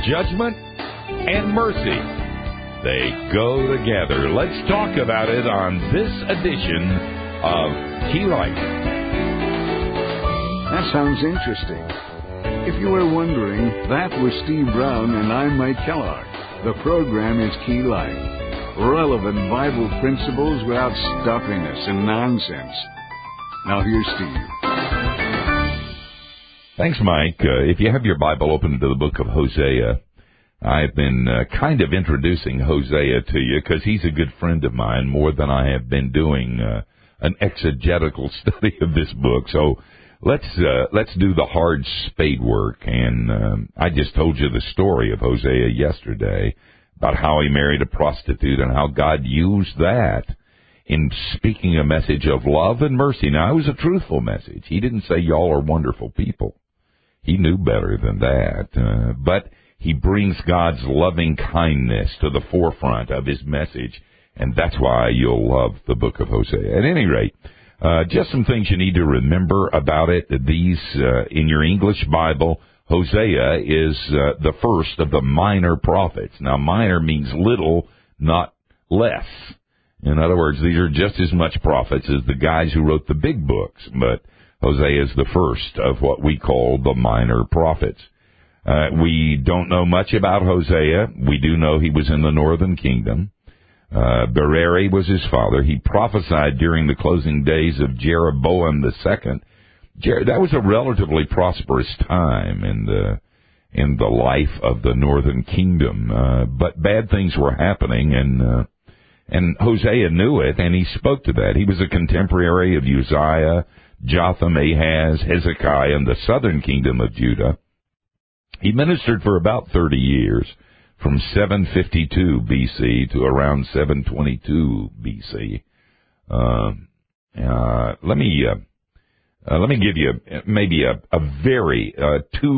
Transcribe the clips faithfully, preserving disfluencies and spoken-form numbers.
judgment and mercy. They go together. Let's talk about it on this edition of Key Life. That sounds interesting. If you were wondering, that was Steve Brown and I'm Mike Kellogg. The program is Key Life. Relevant Bible principles without stuffiness and nonsense. Now here's Steve. Thanks, Mike. Uh, if you have your Bible open to the book of Hosea, I've been uh, kind of introducing Hosea to you because he's a good friend of mine more than I have been doing uh, an exegetical study of this book. So let's uh, let's do the hard spade work. And um, I just told you the story of Hosea yesterday about how he married a prostitute and how God used that in speaking a message of love and mercy. Now, it was a truthful message. He didn't say y'all are wonderful people. He knew better than that. Uh, but he brings God's loving kindness to the forefront of his message, and that's why you'll love the book of Hosea. At any rate, uh, just some things you need to remember about it. These, uh, in your English Bible, Hosea is uh, the first of the minor prophets. Now, minor means little, not less. In other words, these are just as much prophets as the guys who wrote the big books, but Hosea is the first of what we call the minor prophets. Uh, we don't know much about Hosea. We do know he was in the northern kingdom. Uh, Bereri was his father. He prophesied during the closing days of Jeroboam the second. That was a relatively prosperous time in the in the life of the northern kingdom, uh, but bad things were happening, and uh, and Hosea knew it, and he spoke to that. He was a contemporary of Uzziah, Jotham, Ahaz, Hezekiah, and the southern kingdom of Judah. He ministered for about thirty years, from seven fifty-two B C to around seven twenty-two B C. Uh, uh, let me. Uh, Uh, let me give you maybe a, a very uh,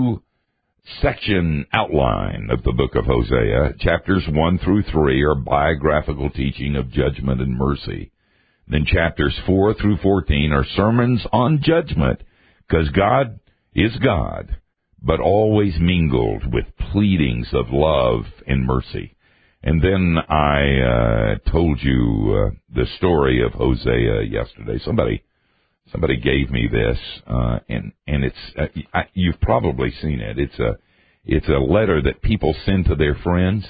two-section outline of the book of Hosea. Chapters one through three are biographical teaching of judgment and mercy. Then chapters four through fourteen are sermons on judgment, because God is God, but always mingled with pleadings of love and mercy. And then I uh, told you uh, the story of Hosea yesterday. Somebody... Somebody gave me this, uh, and and it's uh, I, you've probably seen it. It's a it's a letter that people send to their friends.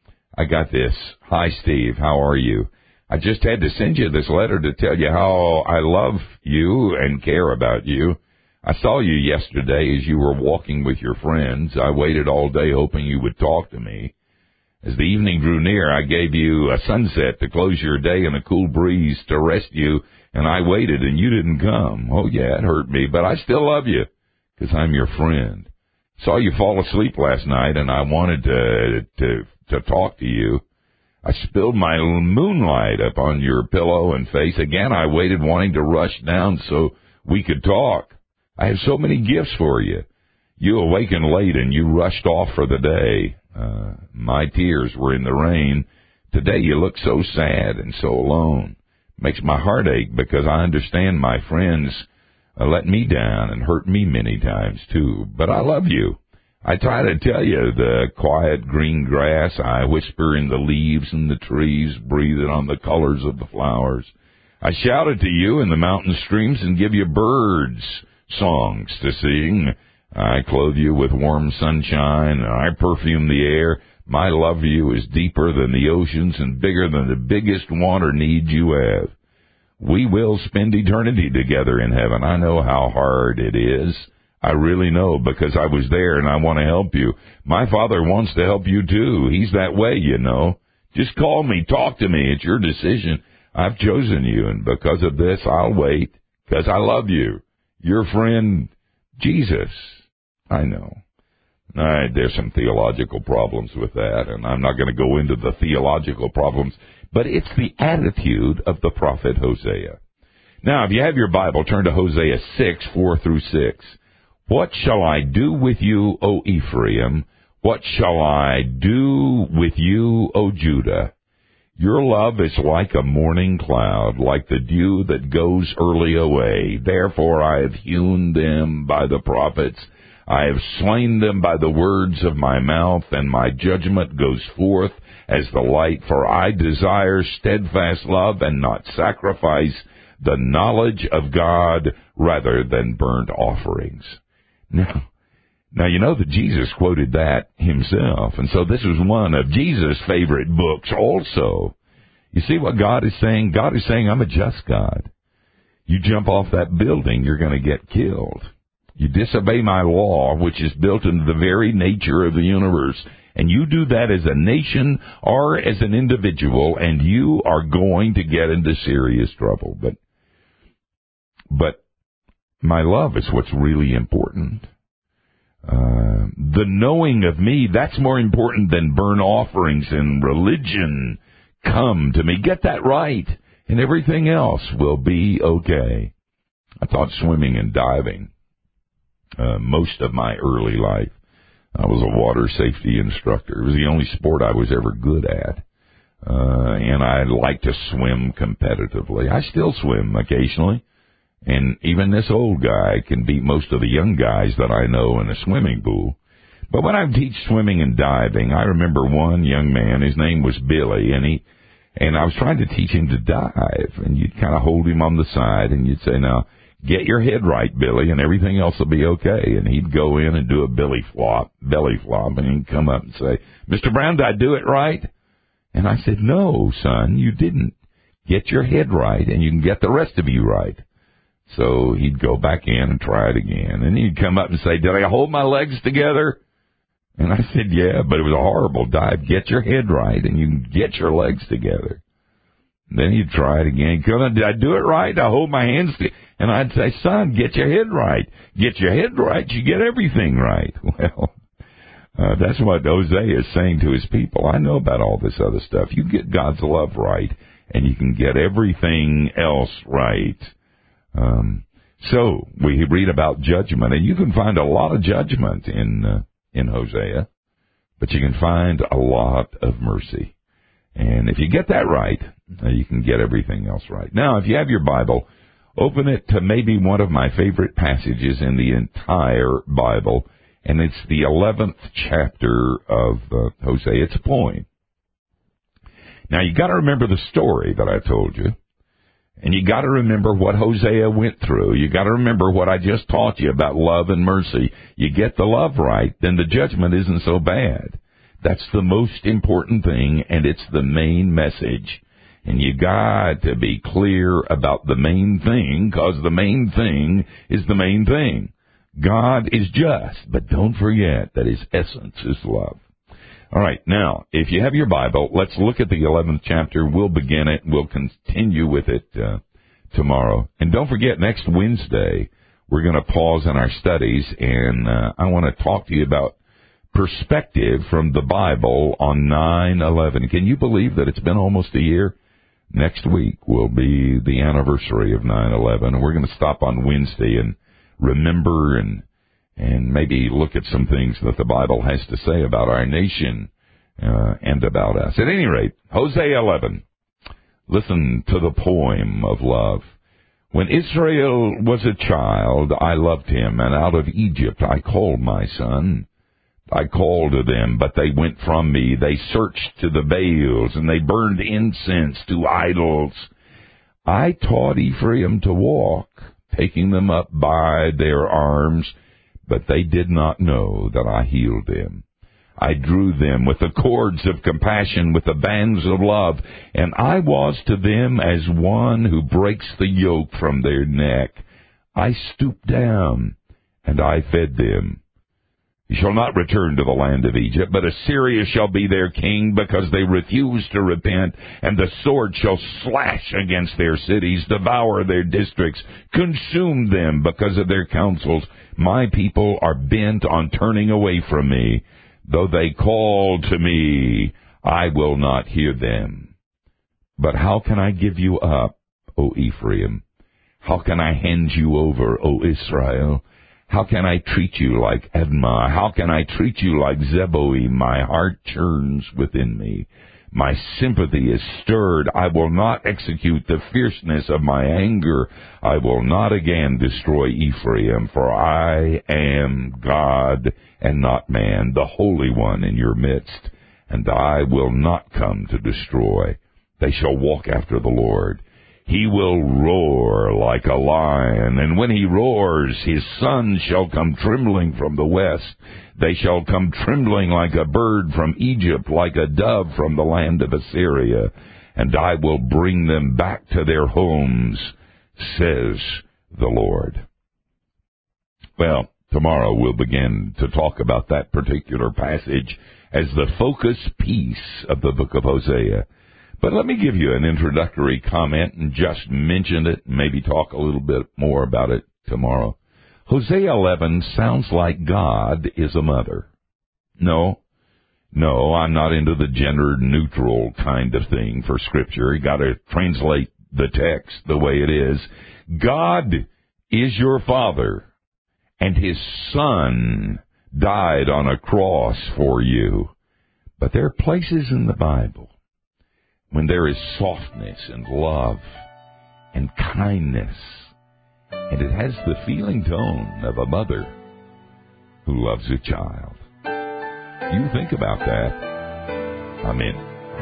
I got this. Hi, Steve. How are you? I just had to send you this letter to tell you how I love you and care about you. I saw you yesterday as you were walking with your friends. I waited all day hoping you would talk to me. As the evening drew near, I gave you a sunset to close your day and a cool breeze to rest you. And I waited, and you didn't come. Oh, yeah, it hurt me, but I still love you, because I'm your friend. Saw you fall asleep last night, and I wanted to, to to talk to you. I spilled my moonlight up on your pillow and face. Again, I waited, wanting to rush down so we could talk. I have so many gifts for you. You awakened late, and you rushed off for the day. Uh, my tears were in the rain. Today you look so sad and so alone. Makes my heart ache because I understand my friends uh, let me down and hurt me many times too. But I love you. I try to tell you the quiet green grass. I whisper in the leaves and the trees, breathing on the colors of the flowers. I shout it to you in the mountain streams and give you birds songs to sing. I clothe you with warm sunshine, and I perfume the air. My love for you is deeper than the oceans and bigger than the biggest want or need you have. We will spend eternity together in heaven. I know how hard it is. I really know, because I was there and I want to help you. My Father wants to help you too. He's that way, you know. Just call me, talk to me. It's your decision. I've chosen you, and because of this, I'll wait, because I love you. Your friend, Jesus. I know. All right, there's some theological problems with that, and I'm not going to go into the theological problems, but it's the attitude of the prophet Hosea. Now, if you have your Bible, turn to Hosea six, four through six. What shall I do with you, O Ephraim? What shall I do with you, O Judah? Your love is like a morning cloud, like the dew that goes early away. Therefore I have hewn them by the prophets. I have slain them by the words of my mouth, and my judgment goes forth as the light, for I desire steadfast love and not sacrifice, the knowledge of God rather than burnt offerings. Now, now you know that Jesus quoted that himself, and so this was one of Jesus' favorite books also. You see what God is saying? God is saying, I'm a just God. You jump off that building, you're going to get killed. You disobey my law, which is built into the very nature of the universe, and you do that as a nation or as an individual, and you are going to get into serious trouble. But, but my love is what's really important. Uh, the knowing of me, that's more important than burnt offerings and religion. Come to me, get that right, and everything else will be okay. I taught swimming and diving uh, most of my early life. I was a water safety instructor. It was the only sport I was ever good at. Uh, and I like to swim competitively. I still swim occasionally. And even this old guy can beat most of the young guys that I know in a swimming pool. But when I teach swimming and diving, I remember one young man, his name was Billy, and he, and I was trying to teach him to dive. And you'd kind of hold him on the side and you'd say, now, get your head right, Billy, and everything else will be okay. And he'd go in and do a belly flop, belly flop, and he'd come up and say, Mister Brown, did I do it right? And I said, no, son, you didn't. Get your head right, and you can get the rest of you right. So he'd go back in and try it again. And he'd come up and say, did I hold my legs together? And I said, yeah, but it was a horrible dive. Get your head right, and you can get your legs together. And then he'd try it again. Come on, did I do it right? I hold my hands together. And I'd say, son, get your head right. Get your head right, you get everything right. Well, uh, that's what Hosea is saying to his people. I know about all this other stuff. You get God's love right, and you can get everything else right. Um, so we read about judgment, and you can find a lot of judgment in uh, in Hosea, but you can find a lot of mercy. And if you get that right, uh, you can get everything else right. Now, if you have your Bible, open it to maybe one of my favorite passages in the entire Bible, and it's the eleventh chapter of uh, Hosea. It's a poem. Now, you got to remember the story that I told you, and you got to remember what Hosea went through. You got to remember what I just taught you about love and mercy. You get the love right, then the judgment isn't so bad. That's the most important thing, and it's the main message. And you got to be clear about the main thing, because the main thing is the main thing. God is just, but don't forget that his essence is love. All right, now, if you have your Bible, let's look at the eleventh chapter. We'll begin it. We'll continue with it uh, tomorrow. And don't forget, next Wednesday, we're going to pause in our studies, and uh, I want to talk to you about perspective from the Bible on nine eleven. Can you believe that it's been almost a year? Next week will be the anniversary of nine eleven, and we're going to stop on Wednesday and remember and and maybe look at some things that the Bible has to say about our nation uh, and about us. At any rate, Hosea eleven. Listen to the poem of love. When Israel was a child, I loved him, and out of Egypt I called my son. I called to them, but they went from me. They searched to the Baals, and they burned incense to idols. I taught Ephraim to walk, taking them up by their arms, but they did not know that I healed them. I drew them with the cords of compassion, with the bands of love, and I was to them as one who breaks the yoke from their neck. I stooped down, and I fed them. You shall not return to the land of Egypt, but Assyria shall be their king, because they refuse to repent, and the sword shall slash against their cities, devour their districts, consume them because of their counsels. My people are bent on turning away from me. Though they call to me, I will not hear them. But how can I give you up, O Ephraim? How can I hand you over, O Israel? How can I treat you like Admah? How can I treat you like Zeboim? My heart churns within me. My sympathy is stirred. I will not execute the fierceness of my anger. I will not again destroy Ephraim, for I am God and not man, the Holy One in your midst, and I will not come to destroy. They shall walk after the Lord. He will roar like a lion, and when he roars, his sons shall come trembling from the west. They shall come trembling like a bird from Egypt, like a dove from the land of Assyria, and I will bring them back to their homes, says the Lord. Well, tomorrow we'll begin to talk about that particular passage as the focus piece of the book of Hosea. But let me give you an introductory comment and just mention it, maybe talk a little bit more about it tomorrow. Hosea eleven sounds like God is a mother. No, no, I'm not into the gender-neutral kind of thing for Scripture. You got to translate the text the way it is. God is your Father, and His Son died on a cross for you. But there are places in the Bible when there is softness and love and kindness, and it has the feeling tone of a mother who loves a child. You think about that. I'm in.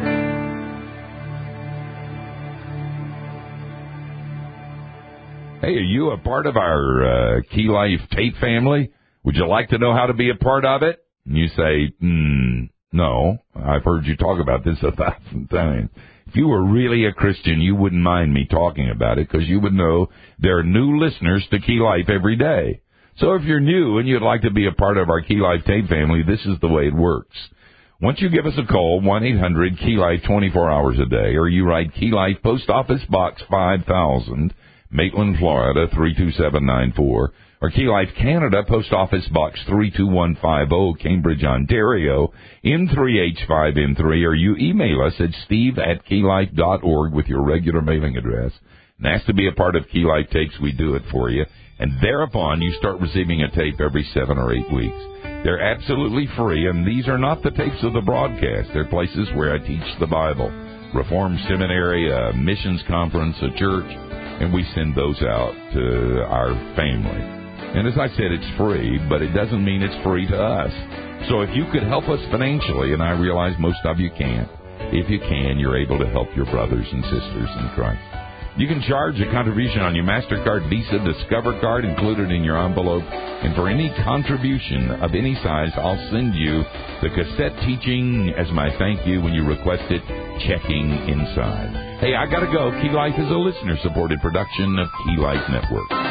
Hey, are you a part of our uh, Key Life tape family? Would you like to know how to be a part of it? And you say, hmm, no, I've heard you talk about this a thousand times. If you were really a Christian, you wouldn't mind me talking about it because you would know there are new listeners to Key Life every day. So if you're new and you'd like to be a part of our Key Life tape family, this is the way it works. Once you give us a call, one eight hundred Key Life twenty-four hours a day, or you write Key Life Post Office Box five thousand, Maitland, Florida, three two seven nine four, or Key Life Canada, Post Office Box three two one five zero, Cambridge, Ontario, N three H five N three, or you email us at steve at keylife dot org with your regular mailing address. And ask to be a part of Key Life Tapes, we do it for you. And thereupon, you start receiving a tape every seven or eight weeks. They're absolutely free, and these are not the tapes of the broadcast. They're places where I teach the Bible. Reformed Seminary, a missions conference, a church, and we send those out to our family. And as I said, it's free, but it doesn't mean it's free to us. So if you could help us financially, and I realize most of you can't, if you can, you're able to help your brothers and sisters in Christ. You can charge a contribution on your MasterCard, Visa, Discover card included in your envelope. And for any contribution of any size, I'll send you the cassette teaching as my thank you when you request it, checking inside. Hey, I got to go. Key Life is a listener-supported production of Key Life Network.